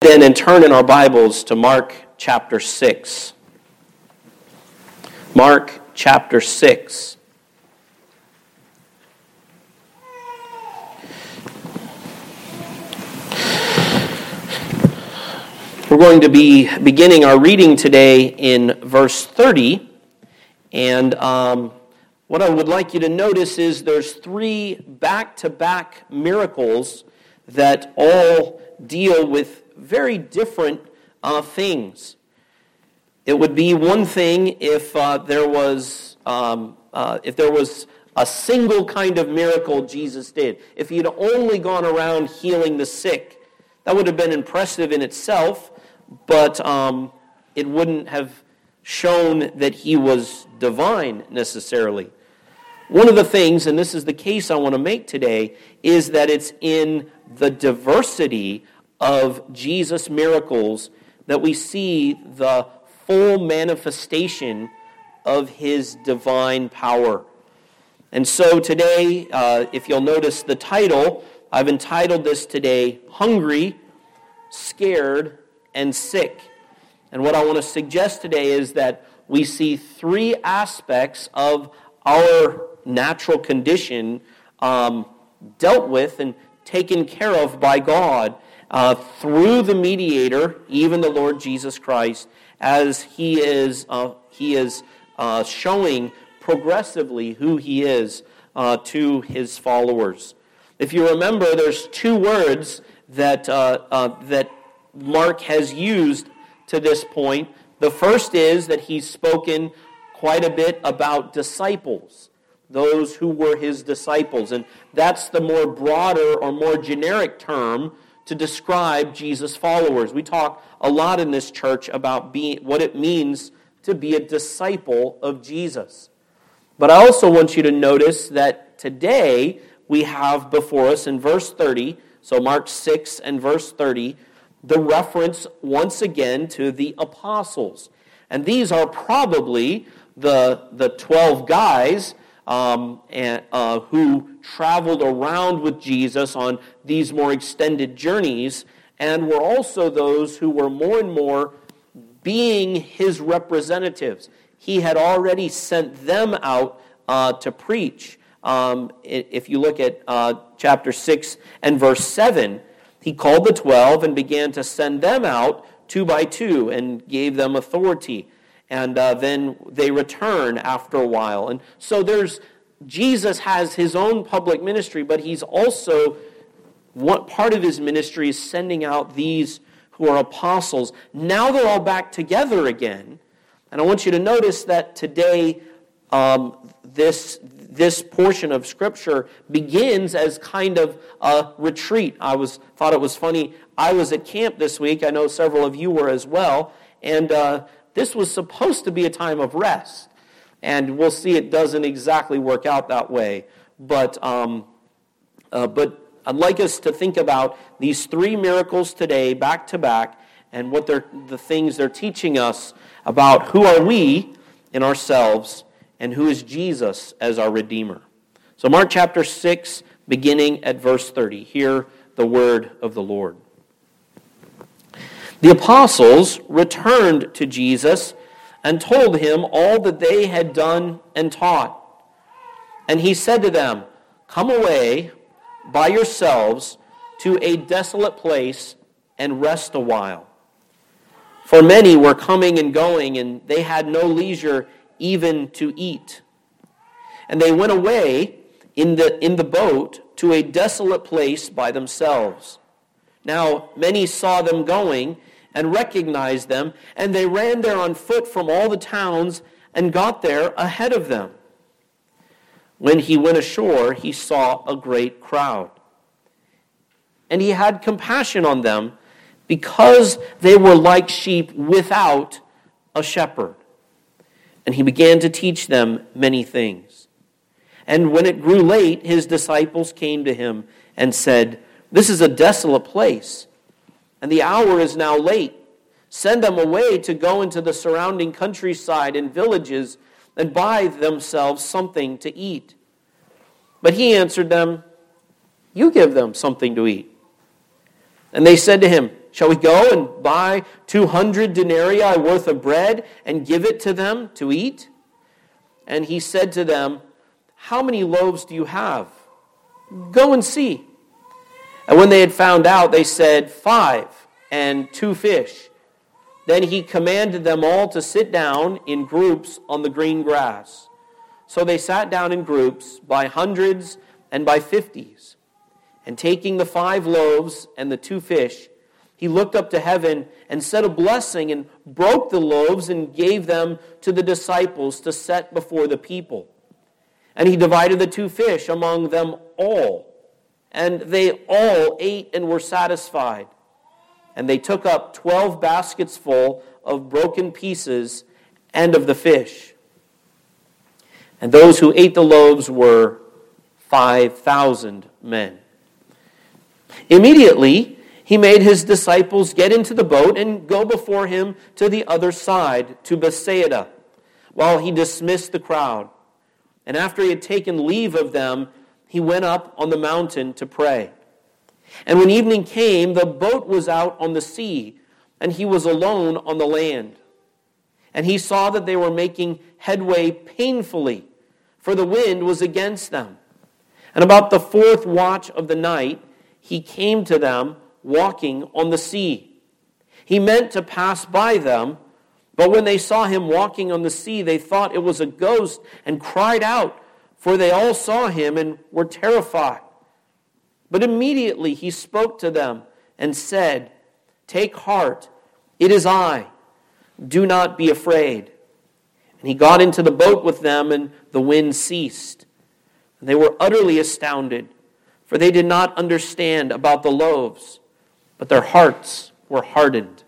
stand and turn in our Bibles to Mark chapter 6. Mark chapter 6. We're going to be beginning our reading today in verse 30. And what I would like you to notice is there's three back-to-back miracles that all deal with very different things. It would be one thing if there was a single kind of miracle Jesus did. If he had only gone around healing the sick, that would have been impressive in itself, but it wouldn't have shown that he was divine necessarily. One of the things, and this is the case I want to make today, is that it's in the diversity of Jesus' miracles that we see the full manifestation of his divine power. And so today, if you'll notice the title, I've entitled this today, Hungry, Scared, and Sick. And what I want to suggest today is that we see three aspects of our natural condition dealt with and taken care of by God through the mediator, even the Lord Jesus Christ, as he is showing progressively who he is to his followers. If you remember, there's two words that Mark has used to this point. The first is that he's spoken quite a bit about disciples, those who were his disciples. And that's the more broader or more generic term to describe Jesus' followers. We talk a lot in this church about what it means to be a disciple of Jesus. But I also want you to notice that today we have before us in verse 30, so Mark 6 and verse 30, the reference once again to the apostles. And these are probably the 12 guys who traveled around with Jesus on these more extended journeys, and were also those who were more and more being his representatives. He had already sent them out to preach. If you look at chapter 6 and verse 7, he called the 12 and began to send them out 2 by 2 and gave them authority. And then they return after a while. And so Jesus has his own public ministry, but he's also, part of his ministry is sending out these who are apostles. Now they're all back together again. And I want you to notice that today this portion of Scripture begins as kind of a retreat. Thought it was funny. I was at camp this week. I know several of you were as well. And this was supposed to be a time of rest. And we'll see it doesn't exactly work out that way. But I'd like us to think about these three miracles today, back to back, and what the things they're teaching us about who are we in ourselves and who is Jesus as our Redeemer. So Mark chapter 6, beginning at verse 30. Hear the word of the Lord. The apostles returned to Jesus and told him all that they had done and taught. And he said to them, "Come away by yourselves to a desolate place and rest a while." For many were coming and going, and they had no leisure even to eat. And they went away in the boat to a desolate place by themselves. Now many saw them going and recognized them, and they ran there on foot from all the towns and got there ahead of them. When he went ashore, he saw a great crowd. And he had compassion on them because they were like sheep without a shepherd. And he began to teach them many things. And when it grew late, his disciples came to him and said, "This is a desolate place, and the hour is now late. Send them away to go into the surrounding countryside and villages and buy themselves something to eat." But he answered them, "You give them something to eat." And they said to him, Shall we go and buy 200 denarii worth of bread and give it to them to eat?" And he said to them, "How many loaves do you have? Go and see." And when they had found out, they said, 5 and 2 fish. Then he commanded them all to sit down in groups on the green grass. So they sat down in groups by hundreds and by 50s. And taking the 5 loaves and the 2 fish, he looked up to heaven and said a blessing and broke the loaves and gave them to the disciples to set before the people. And he divided the 2 fish among them all. And they all ate and were satisfied. And they took up 12 baskets full of broken pieces and of the fish. And those who ate the loaves were 5,000 men. Immediately, he made his disciples get into the boat and go before him to the other side, to Bethsaida, while he dismissed the crowd. And after he had taken leave of them, he went up on the mountain to pray. And when evening came, the boat was out on the sea, and he was alone on the land. And he saw that they were making headway painfully, for the wind was against them. And about the 4th watch of the night, he came to them walking on the sea. He meant to pass by them, but when they saw him walking on the sea, they thought it was a ghost and cried out, for they all saw him and were terrified. But immediately he spoke to them and said, "Take heart, it is I. Do not be afraid." And he got into the boat with them, and the wind ceased. And they were utterly astounded, for they did not understand about the loaves, but their hearts were hardened.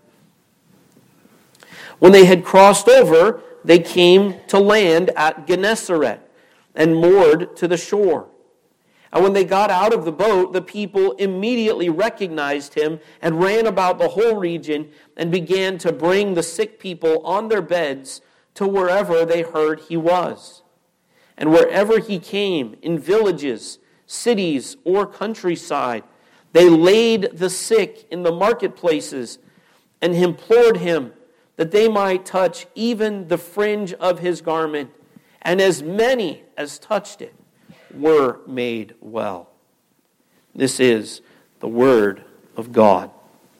When they had crossed over, they came to land at Gennesaret and moored to the shore. And when they got out of the boat, the people immediately recognized him and ran about the whole region and began to bring the sick people on their beds to wherever they heard he was. And wherever he came, in villages, cities, or countryside, they laid the sick in the marketplaces and implored him that they might touch even the fringe of his garment. And as many as touched it were made well. This is the word of God.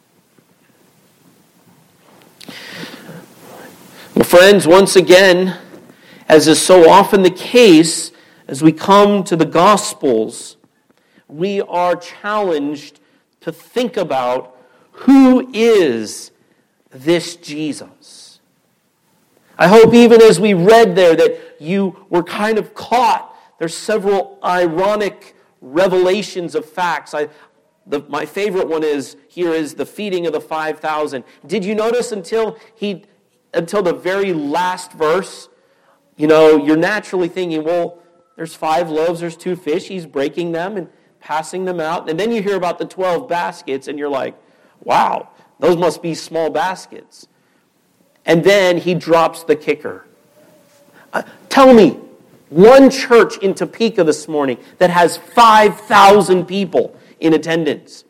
Well, friends, once again, as is so often the case, as we come to the Gospels, we are challenged to think about who is this Jesus. I hope even as we read there that you were kind of caught. There's several ironic revelations of facts. My favorite one is the feeding of the 5,000. Did you notice until the very last verse, you're naturally thinking, well, there's 5 loaves, there's 2 fish. He's breaking them and passing them out. And then you hear about the 12 baskets, and you're like, wow, those must be small baskets. And then he drops the kicker. Tell me, one church in Topeka this morning that has 5,000 people in attendance.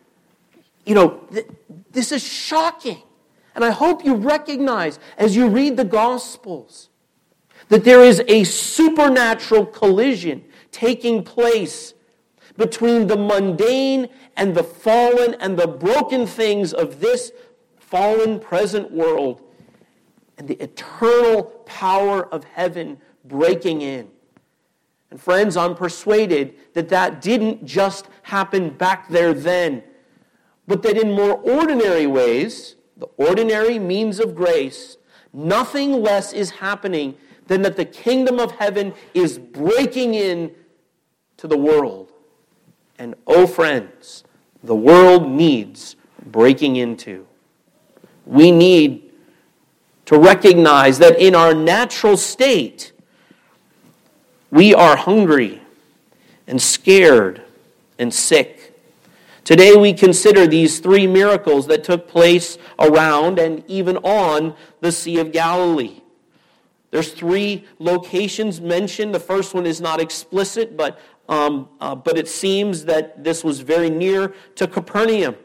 This is shocking. And I hope you recognize as you read the Gospels that there is a supernatural collision taking place between the mundane and the fallen and the broken things of this fallen present world and the eternal power of heaven breaking in. And friends, I'm persuaded that didn't just happen back there then, but that in more ordinary ways, the ordinary means of grace, nothing less is happening than that the kingdom of heaven is breaking in to the world. And oh friends, the world needs breaking into. We need to recognize that in our natural state, we are hungry and scared and sick. Today we consider these 3 miracles that took place around and even on the Sea of Galilee. There's 3 locations mentioned. The first one is not explicit, but it seems that this was very near to Capernaum.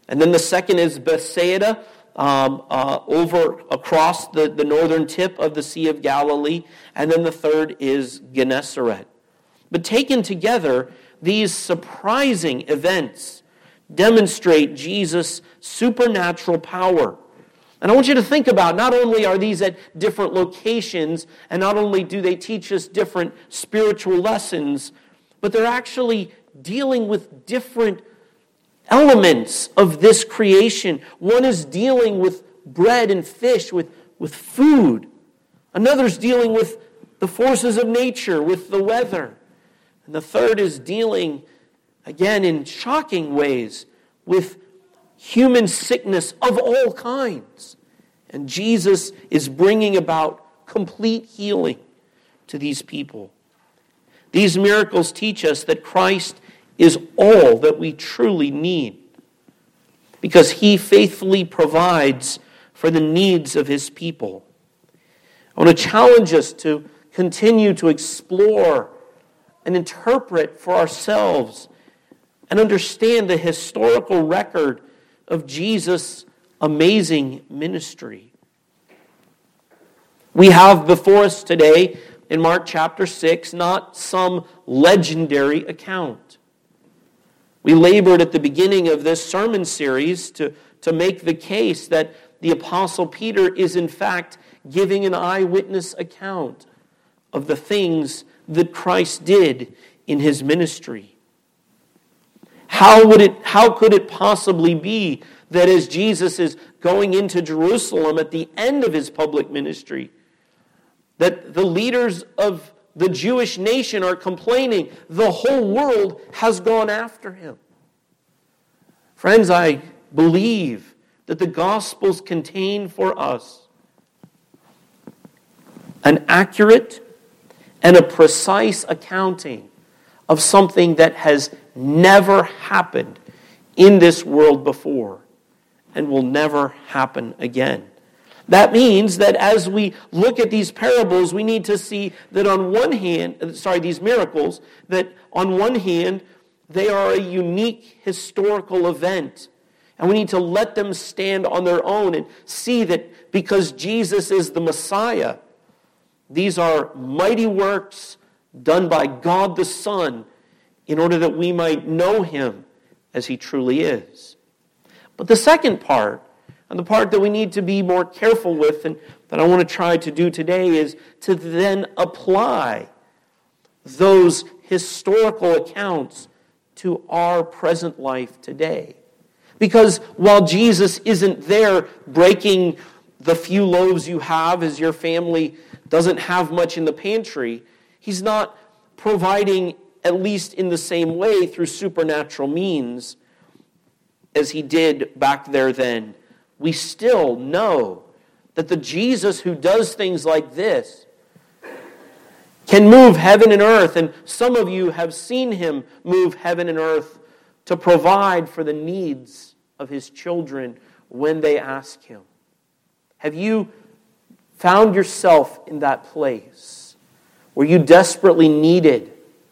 And then the second is Bethsaida, over across the northern tip of the Sea of Galilee. And then the third is Gennesaret. But taken together, these surprising events demonstrate Jesus' supernatural power. And I want you to think about, not only are these at different locations, and not only do they teach us different spiritual lessons, but they're actually dealing with different elements of this creation. One is dealing with bread and fish, with food. Another's dealing with the forces of nature, with the weather. And the third is dealing, again, in shocking ways, with human sickness of all kinds. And Jesus is bringing about complete healing to these people. These miracles teach us that Christ is all that we truly need, because he faithfully provides for the needs of his people. I want to challenge us to continue to explore and interpret for ourselves and understand the historical record of Jesus' amazing ministry. We have before us today in Mark chapter 6 not some legendary account. We labored at the beginning of this sermon series to make the case that the Apostle Peter is in fact giving an eyewitness account of the things that Christ did in his ministry. How could it possibly be that as Jesus is going into Jerusalem at the end of his public ministry, that the leaders of the Jewish nation are complaining the whole world has gone after him? Friends, I believe that the Gospels contain for us an accurate and a precise accounting of something that has never happened in this world before and will never happen again. That means that as we look at these parables, we need to see that on one hand, these miracles, that on one hand, they are a unique historical event. And we need to let them stand on their own and see that because Jesus is the Messiah, these are mighty works done by God the Son in order that we might know him as he truly is. But the second part, and the part that we need to be more careful with and that I want to try to do today, is to then apply those historical accounts to our present life today. Because while Jesus isn't there breaking the few loaves you have as your family doesn't have much in the pantry, he's not providing, at least in the same way, through supernatural means as he did back there then. We still know that the Jesus who does things like this can move heaven and earth, and some of you have seen him move heaven and earth to provide for the needs of his children when they ask him. Have you found yourself in that place where you desperately needed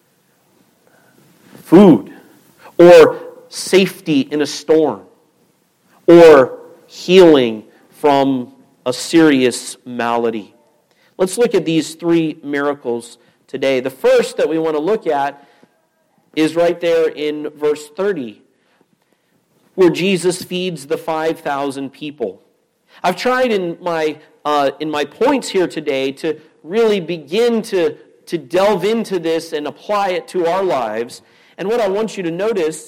food or safety in a storm or healing from a serious malady? Let's look at these three miracles today. The first that we want to look at is right there in verse 30, where Jesus feeds the 5,000 people. I've tried in my points here today to really begin to delve into this and apply it to our lives. And what I want you to notice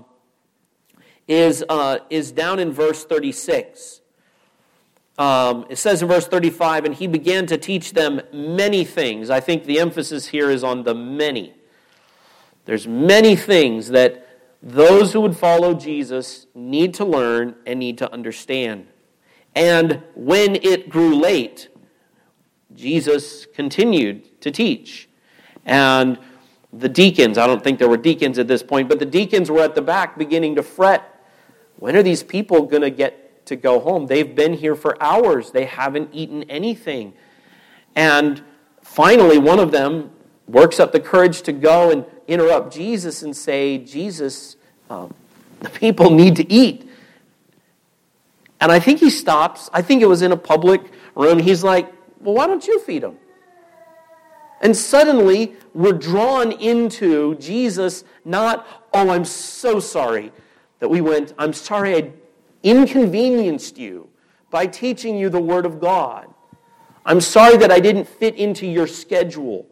is down in verse 36. It says in verse 35, and he began to teach them many things. I think the emphasis here is on the many. There's many things that those who would follow Jesus need to learn and need to understand. And when it grew late, Jesus continued to teach. And the deacons, I don't think there were deacons at this point, but the deacons were at the back beginning to fret. When are these people going to get to go home? They've been here for hours. They haven't eaten anything. And finally, one of them works up the courage to go and interrupt Jesus and say, Jesus, the people need to eat. And I think he stops. I think it was in a public room. He's like, well, why don't you feed them? And suddenly, we're drawn into Jesus not, oh, I'm so sorry that we went, I'm sorry I inconvenienced you by teaching you the Word of God. I'm sorry that I didn't fit into your schedule.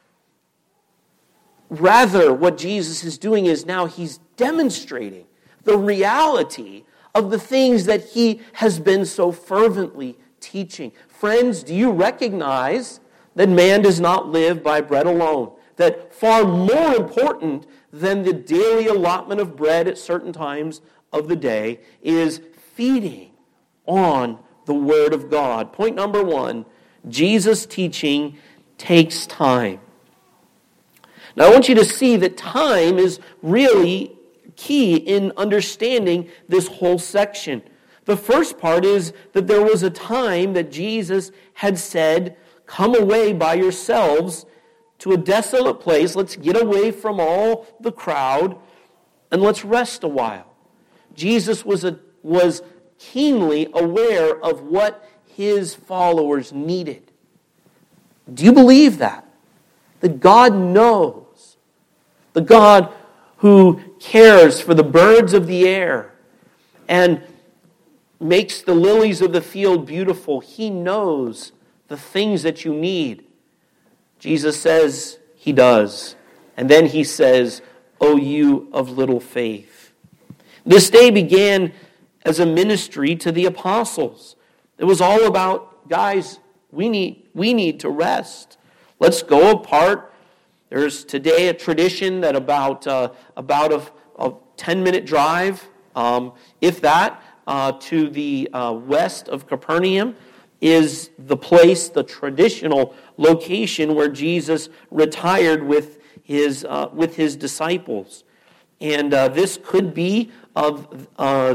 Rather, what Jesus is doing is now he's demonstrating the reality of the things that he has been so fervently teaching. Friends, do you recognize that man does not live by bread alone? That far more important than the daily allotment of bread at certain times of the day is feeding on the Word of God. Point number one, Jesus' teaching takes time. Now I want you to see that time is really key in understanding this whole section. The first part is that there was a time that Jesus had said, come away by yourselves to a desolate place. Let's get away from all the crowd and let's rest a while. Jesus was keenly aware of what his followers needed. Do you believe that? That God knows. The God who cares for the birds of the air and makes the lilies of the field beautiful. He knows the things that you need. Jesus says he does. And then he says, O you of little faith. This day began as a ministry to the apostles. It was all about, guys, we need to rest. Let's go apart. There's today a tradition that about a 10-minute drive, if that, to the west of Capernaum is the place, the traditional location where Jesus retired with his disciples. And this could be of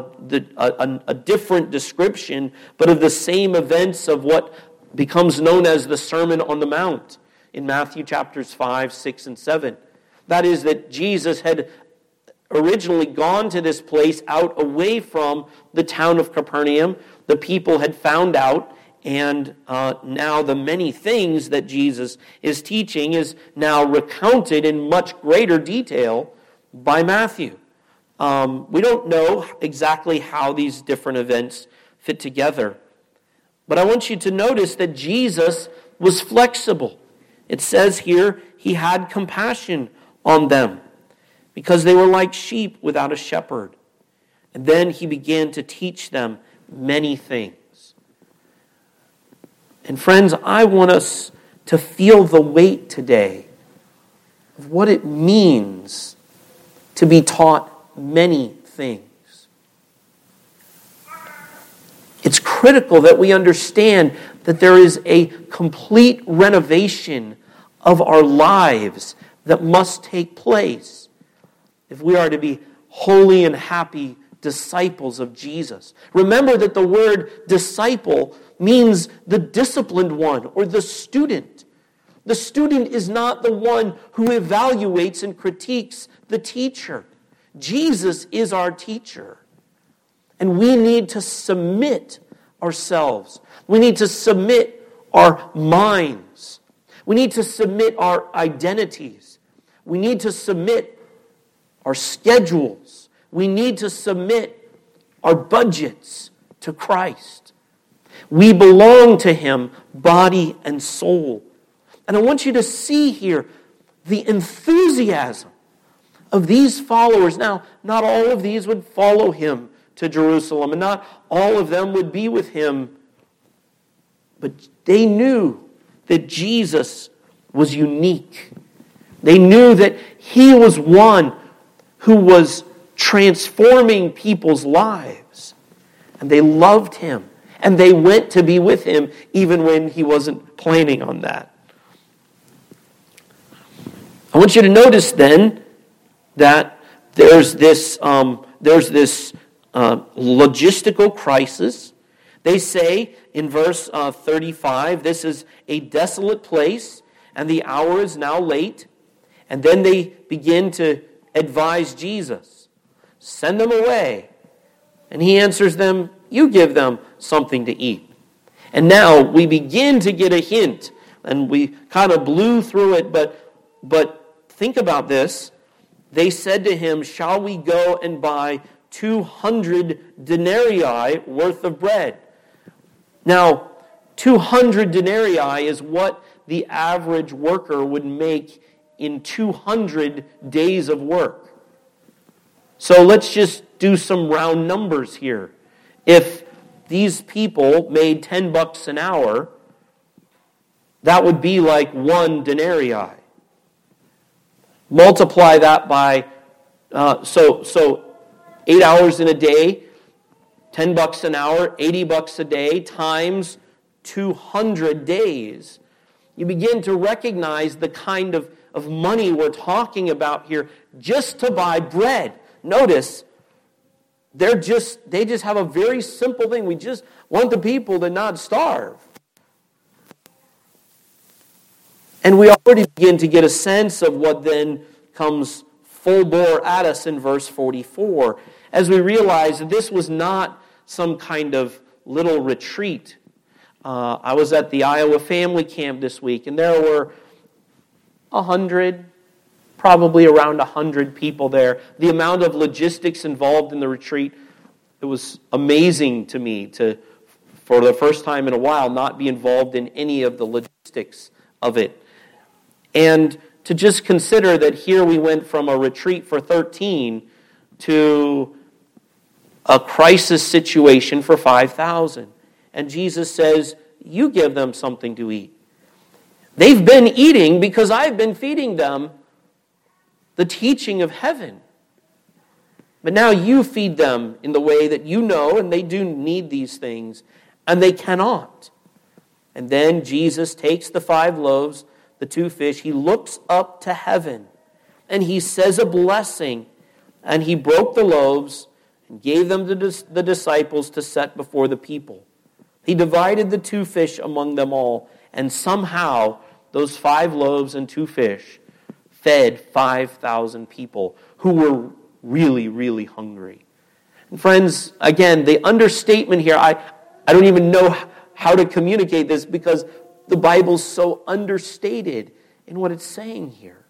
a different description, but of the same events of what becomes known as the Sermon on the Mount in Matthew chapters 5, 6, and 7. That is that Jesus had originally gone to this place out away from the town of Capernaum. The people had found out, and now the many things that Jesus is teaching is now recounted in much greater detail by Matthew. We don't know exactly how these different events fit together. But I want you to notice that Jesus was flexible. It says here, he had compassion on them because they were like sheep without a shepherd. And then he began to teach them many things. And friends, I want us to feel the weight today of what it means to be taught many things. It's critical that we understand that there is a complete renovation of our lives that must take place if we are to be holy and happy disciples of Jesus. Remember that the word disciple means the disciplined one or the student. The student is not the one who evaluates and critiques the teacher. Jesus is our teacher. And we need to submit ourselves. We need to submit our minds. We need to submit our identities. We need to submit our schedules. We need to submit our budgets to Christ. We belong to him, body and soul. And I want you to see here the enthusiasm of these followers. Now, not all of these would follow him to Jerusalem, and not all of them would be with him. But they knew that Jesus was unique. They knew that he was one who was transforming people's lives. And they loved him. And they went to be with him even when he wasn't planning on that. I want you to notice then that there's this logistical crisis. They say in verse 35, this is a desolate place and the hour is now late. And then they begin to advise Jesus, send them away. And he answers them, you give them something to eat. And now we begin to get a hint, and we kind of blew through it, but think about this. They said to him, shall we go and buy 200 denarii worth of bread? Now, 200 denarii is what the average worker would make in 200 days of work. So let's just do some round numbers here. If these people made $10 an hour, that would be like 1 denarii. Multiply that by, so 8 hours in a day, $10 an hour, $80 a day, times 200 days. You begin to recognize the kind of money we're talking about here just to buy bread. Notice, they just have a very simple thing. We just want the people to not starve. And we already begin to get a sense of what then comes full bore at us in verse 44, as we realize that this was not some kind of little retreat. I was at the Iowa family camp this week, and there were 100, probably around 100 people there. The amount of logistics involved in the retreat, it was amazing to me to, for the first time in a while, not be involved in any of the logistics of it. And to just consider that here we went from a retreat for 13 to a crisis situation for 5,000. And Jesus says, you give them something to eat. They've been eating because I've been feeding them the teaching of heaven. But now you feed them in the way that you know, and they do need these things, and they cannot. And then Jesus takes the 5 loaves, the 2 fish, he looks up to heaven, and he says a blessing, and he broke the loaves and gave them to the disciples to set before the people. He divided the 2 fish among them all, and somehow those 5 loaves and 2 fish fed 5,000 people who were really, really hungry. And friends, again, the understatement here, I don't even know how to communicate this because the Bible's so understated in what it's saying here.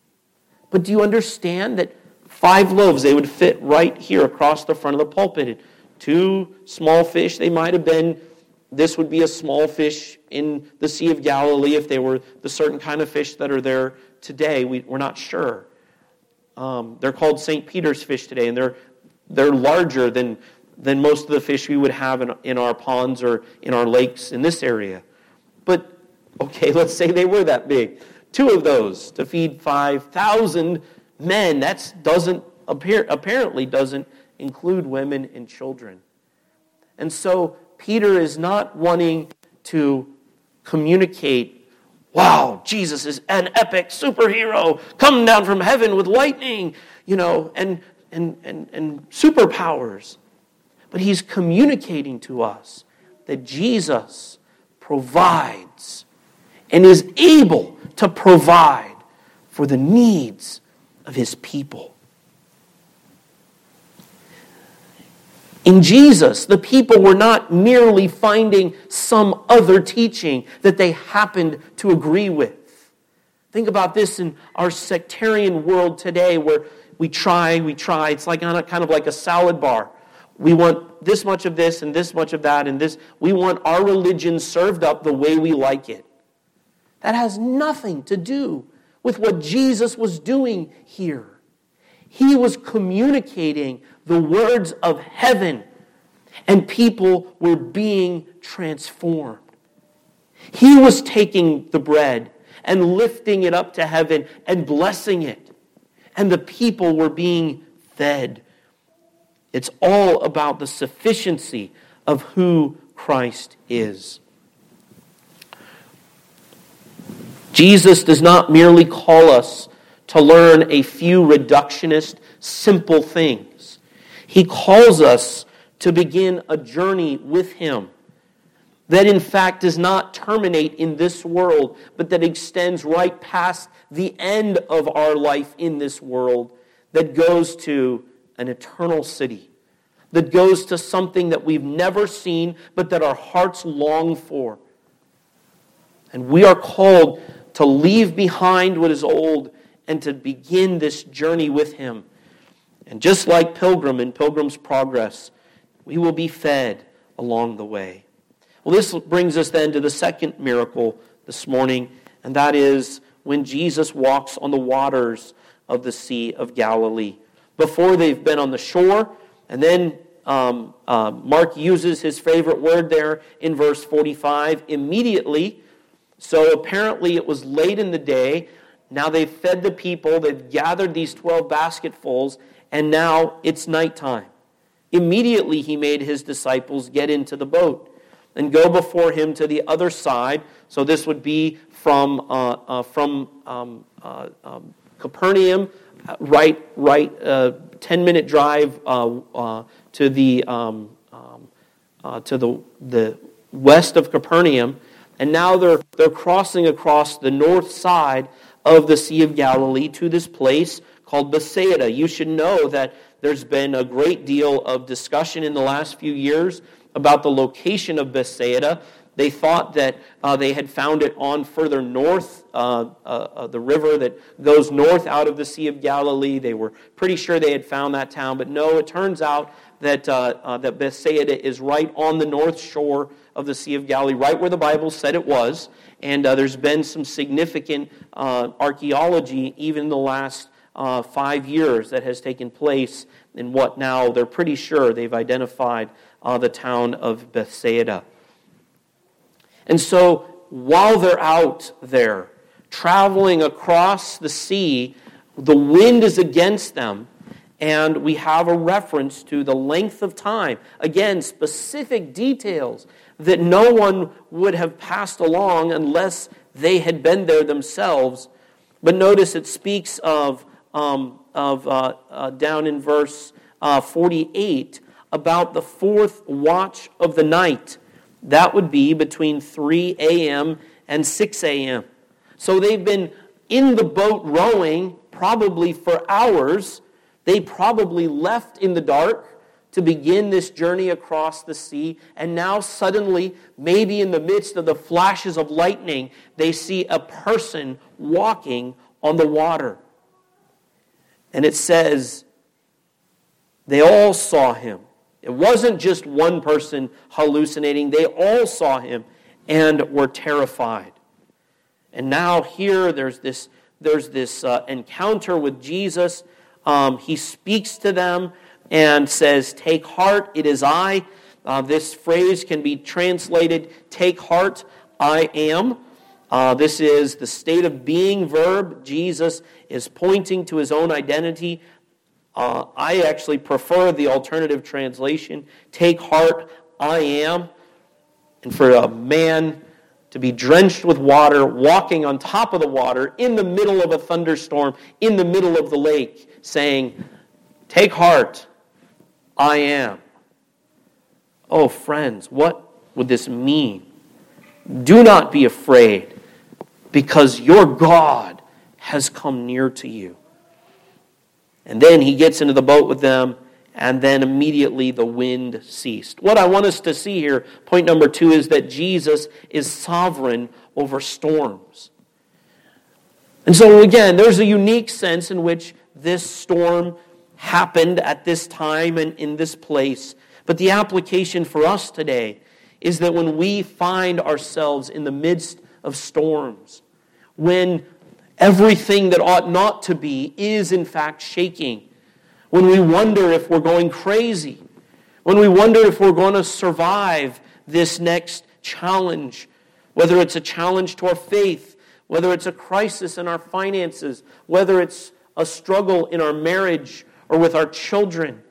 But do you understand that 5 loaves, they would fit right here across the front of the pulpit. 2 small fish, they might have been, this would be a small fish in the Sea of Galilee if they were the certain kind of fish that are there today. We're not sure. They're called St. Peter's fish today, and they're larger than most of the fish we would have in our ponds or in our lakes in this area. But, okay, let's say they were that big. 2 of those to feed 5,000 men. That apparently doesn't include women and children. And so Peter is not wanting to communicate, wow, Jesus is an epic superhero coming down from heaven with lightning, and superpowers. But he's communicating to us that Jesus provides and is able to provide for the needs of his people. In Jesus, the people were not merely finding some other teaching that they happened to agree with. Think about this in our sectarian world today where we try. It's like kind of like a salad bar. We want this much of this and this much of that and this. We want our religion served up the way we like it. That has nothing to do with what Jesus was doing here. He was communicating the words of heaven, and people were being transformed. He was taking the bread and lifting it up to heaven and blessing it, and the people were being fed. It's all about the sufficiency of who Christ is. Jesus does not merely call us to learn a few reductionist, simple things. He calls us to begin a journey with him that in fact does not terminate in this world, but that extends right past the end of our life in this world, that goes to an eternal city, that goes to something that we've never seen, but that our hearts long for. And we are called to leave behind what is old and to begin this journey with Him. And just like Pilgrim in Pilgrim's Progress, we will be fed along the way. Well, this brings us then to the second miracle this morning, and that is when Jesus walks on the waters of the Sea of Galilee. Before they've been on the shore, and then Mark uses his favorite word there in verse 45, immediately. So apparently it was late in the day. Now they've fed the people, they've gathered these 12 basketfuls, and now it's nighttime. Immediately he made his disciples get into the boat and go before him to the other side. So this would be from Capernaum, right 10-minute drive to the west of Capernaum, and now they're crossing across the north side of the Sea of Galilee to this place called Bethsaida. You should know that there's been a great deal of discussion in the last few years about the location of Bethsaida. They thought that they had found it on further north, the river that goes north out of the Sea of Galilee. They were pretty sure they had found that town, but no, it turns out that Bethsaida is right on the north shore of the Sea of Galilee, right where the Bible said it was. And there's been some significant archaeology even in the last 5 years that has taken place in what now they're pretty sure they've identified the town of Bethsaida. And so while they're out there traveling across the sea, the wind is against them, and we have a reference to the length of time. Again, specific details that no one would have passed along unless they had been there themselves. But notice it speaks of down in verse 48 about the fourth watch of the night. That would be between 3 a.m. and 6 a.m. So they've been in the boat rowing probably for hours. They probably left in the dark to begin this journey across the sea. And now suddenly, maybe in the midst of the flashes of lightning, they see a person walking on the water. And it says, they all saw him. It wasn't just one person hallucinating. They all saw him and were terrified. And now here there's this encounter with Jesus. He speaks to them and says, "Take heart, it is I." This phrase can be translated, "Take heart, I am." This is the state of being verb. Jesus is pointing to his own identity. I actually prefer the alternative translation, "Take heart, I am." And for a man to be drenched with water, walking on top of the water, in the middle of a thunderstorm, in the middle of the lake, saying, "Take heart, I am." Oh, friends, what would this mean? Do not be afraid, because your God has come near to you. And then he gets into the boat with them, and then immediately the wind ceased. What I want us to see here, point number 2, is that Jesus is sovereign over storms. And so again, there's a unique sense in which this storm happened at this time and in this place. But the application for us today is that when we find ourselves in the midst of storms, when everything that ought not to be is in fact shaking, when we wonder if we're going crazy, when we wonder if we're going to survive this next challenge, whether it's a challenge to our faith, whether it's a crisis in our finances, whether it's a struggle in our marriage or with our children,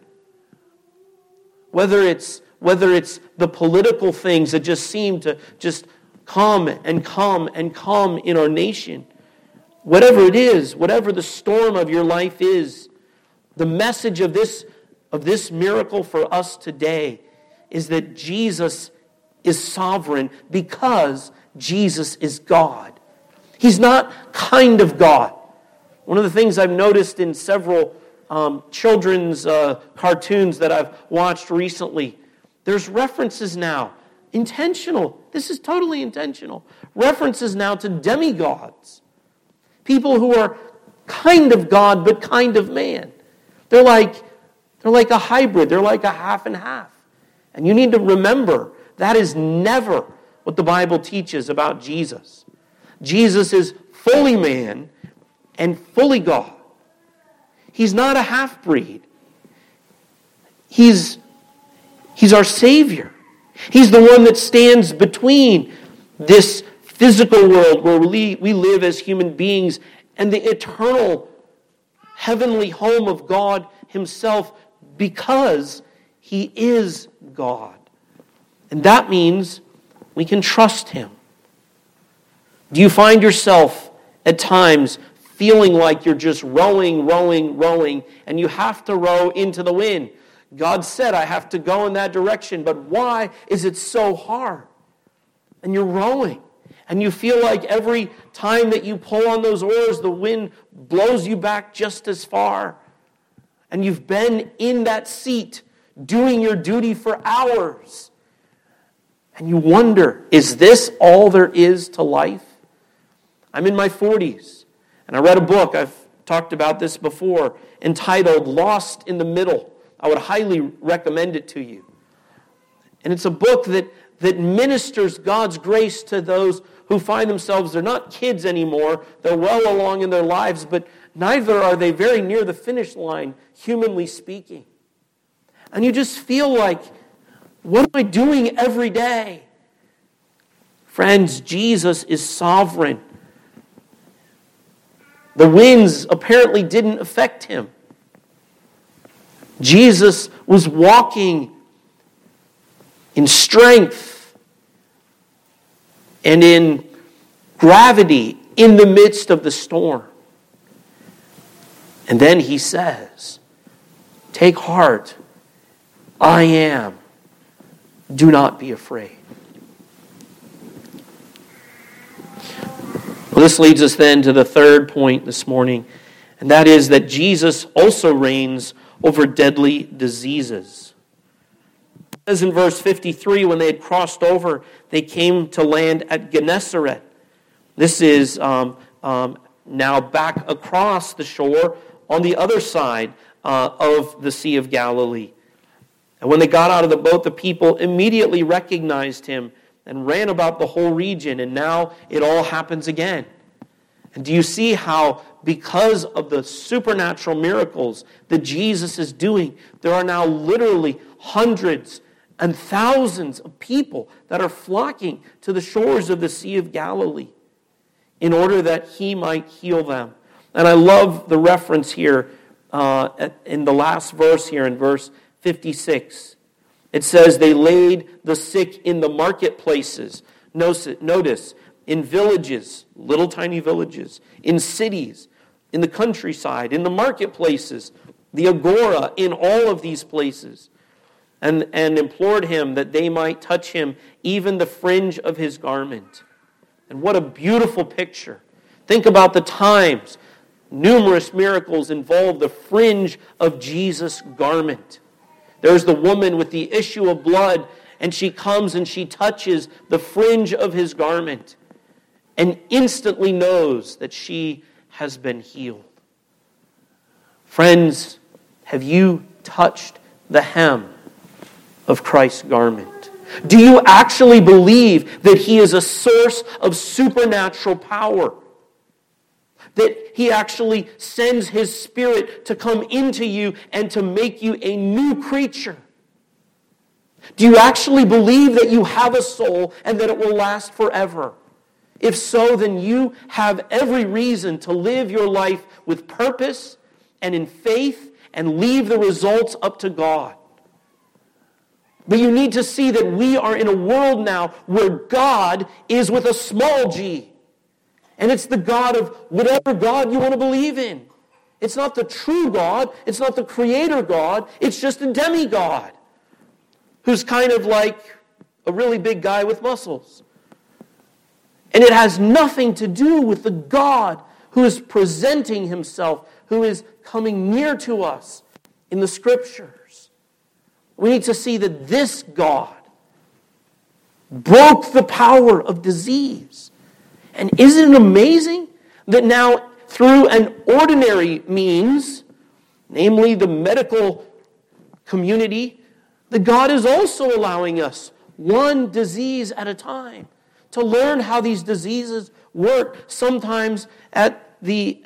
whether it's the political things that just seem to just come and come and come in our nation. Whatever it is, whatever the storm of your life is, the message of this miracle for us today is that Jesus is sovereign because Jesus is God. He's not kind of God. One of the things I've noticed in several children's cartoons that I've watched recently, there's references now, intentional, this is totally intentional, references now to demigods. People who are kind of God, but kind of man. They're like a hybrid. They're like a half and half. And you need to remember, that is never what the Bible teaches about Jesus. Jesus is fully man and fully God. He's not a half-breed. He's our Savior. He's the one that stands between this physical world where we live as human beings and the eternal heavenly home of God Himself, because He is God. And that means we can trust Him. Do you find yourself at times feeling like you're just rowing, and you have to row into the wind? God said, I have to go in that direction, but why is it so hard? And you're rowing, and you feel like every time that you pull on those oars, the wind blows you back just as far. And you've been in that seat doing your duty for hours. And you wonder, is this all there is to life? I'm in my 40s, and I read a book, I've talked about this before, entitled Lost in the Middle. I would highly recommend it to you. And it's a book that ministers God's grace to those who find themselves, they're not kids anymore, they're well along in their lives, but neither are they very near the finish line, humanly speaking. And you just feel like, what am I doing every day? Friends, Jesus is sovereign. The winds apparently didn't affect Him. Jesus was walking in strength and in gravity in the midst of the storm. And then He says, take heart, I am. Do not be afraid. Well, this leads us then to the third point this morning, and that is that Jesus also reigns over deadly diseases. It says in verse 53, when they had crossed over, they came to land at Gennesaret. This is now back across the shore on the other side of the Sea of Galilee. And when they got out of the boat, the people immediately recognized Him and ran about the whole region, and now it all happens again. And do you see how, because of the supernatural miracles that Jesus is doing, there are now literally hundreds and thousands of people that are flocking to the shores of the Sea of Galilee in order that He might heal them. And I love the reference here in the last verse here, in verse 56. It says, they laid the sick in the marketplaces. Notice, in villages, little tiny villages, in cities, in the countryside, in the marketplaces, the agora, in all of these places, and implored Him that they might touch Him, even the fringe of His garment. And what a beautiful picture. Think about the times. Numerous miracles involve the fringe of Jesus' garment. There's the woman with the issue of blood, and she comes and she touches the fringe of His garment and instantly knows that she has been healed. Friends, have you touched the hem of Christ's garment? Do you actually believe that He is a source of supernatural power? That He actually sends His Spirit to come into you and to make you a new creature? Do you actually believe that you have a soul and that it will last forever? If so, then you have every reason to live your life with purpose and in faith and leave the results up to God. But you need to see that we are in a world now where God is with a small g. And it's the God of whatever God you want to believe in. It's not the true God. It's not the creator God. It's just a demigod who's kind of like a really big guy with muscles. And it has nothing to do with the God who is presenting Himself, who is coming near to us in the Scriptures. We need to see that this God broke the power of disease. And isn't it amazing that now through an ordinary means, namely the medical community, that God is also allowing us one disease at a time to learn how these diseases work, sometimes at the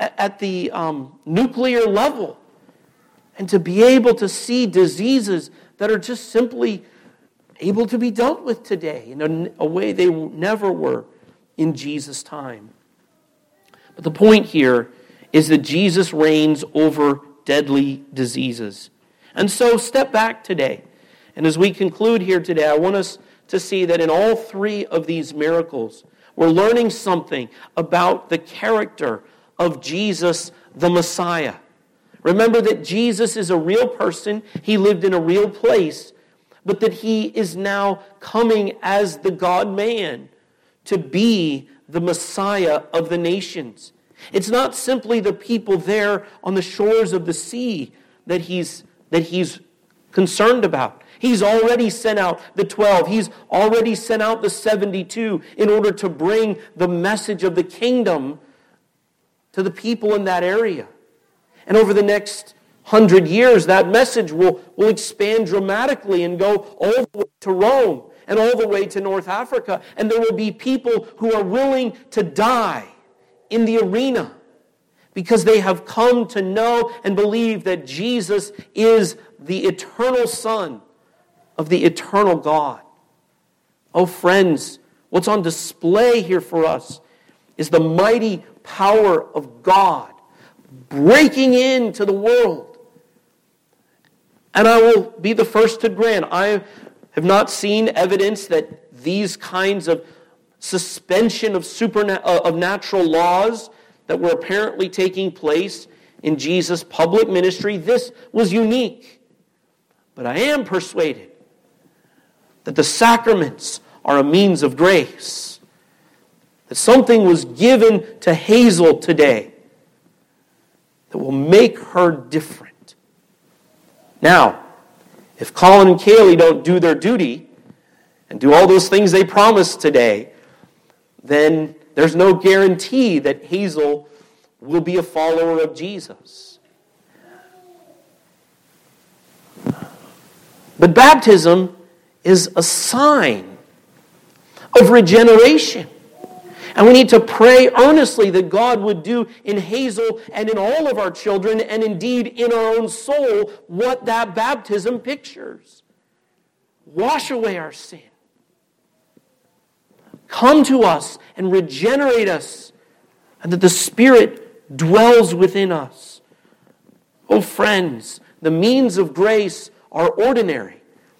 nuclear level, and to be able to see diseases that are just simply able to be dealt with today in a way they never were in Jesus' time. But the point here is that Jesus reigns over deadly diseases. And so step back today. And as we conclude here today, I want us to see that in all three of these miracles, we're learning something about the character of Jesus, the Messiah. Remember that Jesus is a real person. He lived in a real place. But that he is now coming as the God-man to be the Messiah of the nations. It's not simply the people there on the shores of the sea that he's concerned about. He's already sent out the 12. He's already sent out the 72 in order to bring the message of the kingdom to the people in that area. And over the next 100 years, that message will expand dramatically and go all the way to Rome and all the way to North Africa. And there will be people who are willing to die in the arena because they have come to know and believe that Jesus is the eternal Son of the eternal God. Oh, friends, what's on display here for us is the mighty power of God breaking into the world. And I will be the first to grant, I have not seen evidence that these kinds of suspension of natural laws that were apparently taking place in Jesus' public ministry, this was unique. But I am persuaded that the sacraments are a means of grace. That something was given to Hazel today that will make her different. Now, if Colin and Kaylee don't do their duty and do all those things they promised today, then there's no guarantee that Hazel will be a follower of Jesus. But baptism is a sign of regeneration. And we need to pray earnestly that God would do in Hazel and in all of our children, and indeed in our own soul, what that baptism pictures. Wash away our sin. Come to us and regenerate us, and that the Spirit dwells within us. Oh, friends, the means of grace are ordinary,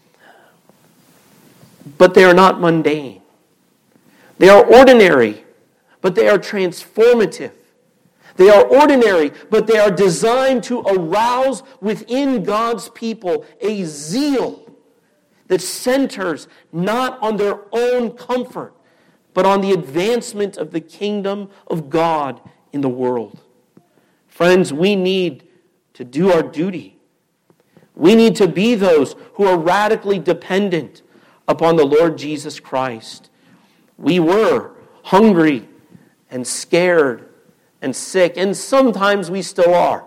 but they are not mundane. They are ordinary, but they are transformative. They are ordinary, but they are designed to arouse within God's people a zeal that centers not on their own comfort, but on the advancement of the kingdom of God in the world. Friends, we need to do our duty. We need to be those who are radically dependent upon the Lord Jesus Christ. We were hungry and scared and sick, and sometimes we still are.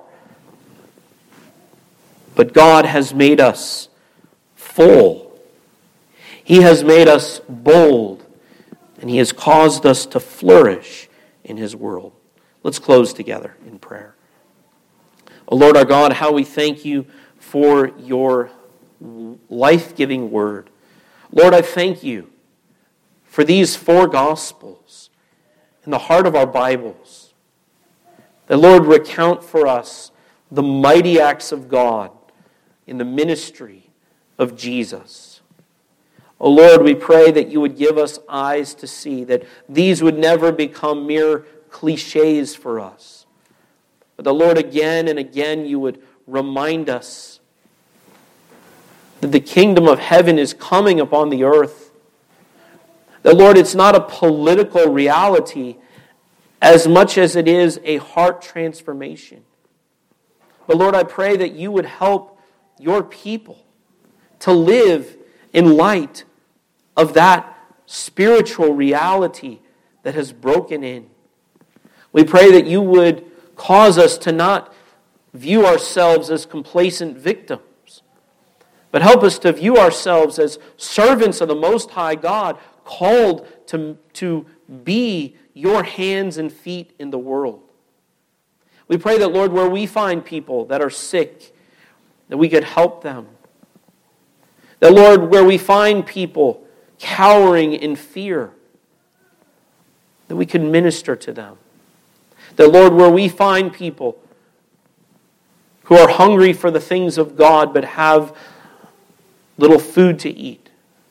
But God has made us full. He has made us bold, and He has caused us to flourish in His world. Let's close together in prayer. Oh Lord our God, how we thank You for Your life-giving word. Lord, I thank You for these 4 Gospels in the heart of our Bibles. That, Lord, recount for us the mighty acts of God in the ministry of Jesus. Oh Lord, we pray that You would give us eyes to see, that these would never become mere cliches for us. But the Lord, again and again, You would remind us that the kingdom of heaven is coming upon the earth. That, Lord, it's not a political reality as much as it is a heart transformation. But Lord, I pray that you would help your people to live in light of that spiritual reality that has broken in. We pray that you would cause us to not view ourselves as complacent victims, but help us to view ourselves as servants of the Most High God, called to be your hands and feet in the world. We pray that, Lord, where we find people that are sick, that we could help them. That, Lord, where we find people cowering in fear, that we could minister to them. That, Lord, where we find people who are hungry for the things of God but have little food to eat,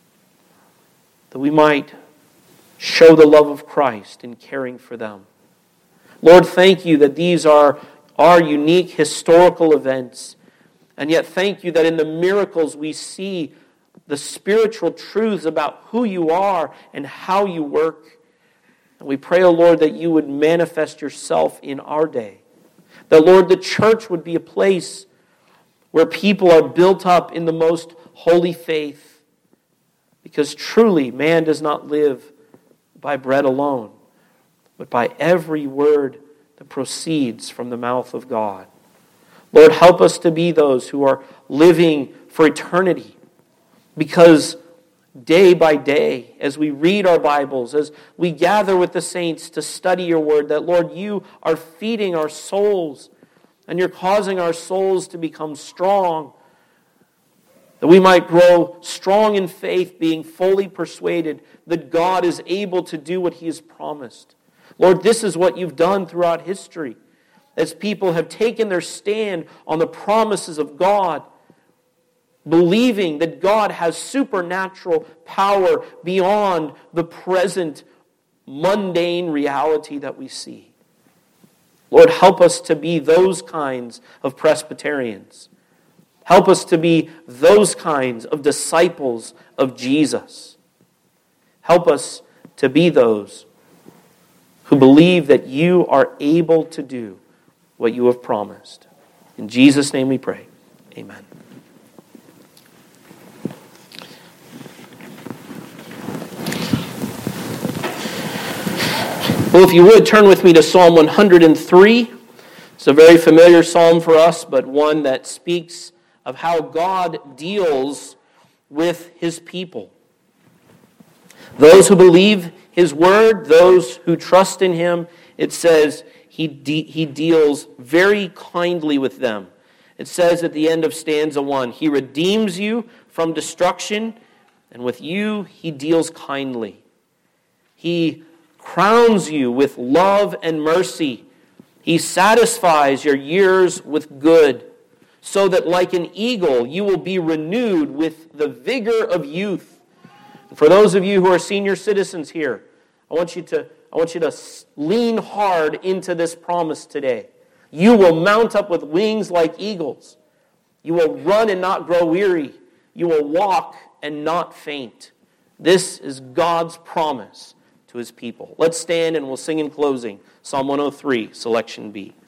that we might show the love of Christ in caring for them. Lord, thank you that these are our unique historical events. And yet thank you that in the miracles we see the spiritual truths about who you are and how you work. And we pray, O Lord, that you would manifest yourself in our day. That, Lord, the church would be a place where people are built up in the most holy faith. Because truly, man does not live by bread alone, but by every word that proceeds from the mouth of God. Lord, help us to be those who are living for eternity, because day by day, as we read our Bibles, as we gather with the saints to study your word, that, Lord, you are feeding our souls, and you're causing our souls to become strong, that we might grow strong in faith, being fully persuaded that God is able to do what he has promised. Lord, this is what you've done throughout history, as people have taken their stand on the promises of God, believing that God has supernatural power beyond the present mundane reality that we see. Lord, help us to be those kinds of Presbyterians. Help us to be those kinds of disciples of Jesus. Help us to be those who believe that you are able to do what you have promised. In Jesus' name we pray. Amen. Well, if you would, turn with me to Psalm 103. It's a very familiar psalm for us, but one that speaks of how God deals with his people. Those who believe his word, those who trust in him, it says he deals very kindly with them. It says at the end of stanza 1, he redeems you from destruction, and with you he deals kindly. He crowns you with love and mercy. He satisfies your years with good, so that like an eagle you will be renewed with the vigor of youth. And for those of you who are senior citizens here, I want you to lean hard into this promise today. You will mount up with wings like eagles. You will run and not grow weary. You will walk and not faint. This is God's promise to his people. Let's stand and we'll sing in closing. Psalm 103, selection B.